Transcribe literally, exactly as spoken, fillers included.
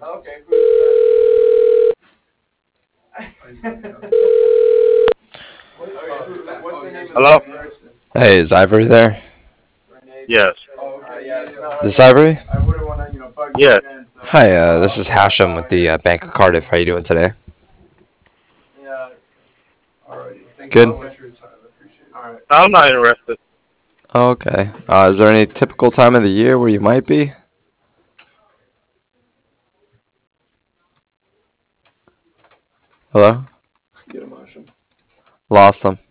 Okay, who's that? What, okay, who, what's the name of Hello? the person? Hey, is Ivory there? Yes. Oh, okay, yeah, it's not This like Ivory? I wouldn't want to, you know, bug you Yes. again. So Hi, uh, this is Hashem with the uh, Bank of Cardiff. How you doing today? yeah. Alrighty. Thank you Good. so much for your time. I appreciate it. All right. I'm not interested. Oh, okay. Uh, is there any typical time of the year where you might be? Hello? Get him, Asham. Lost them.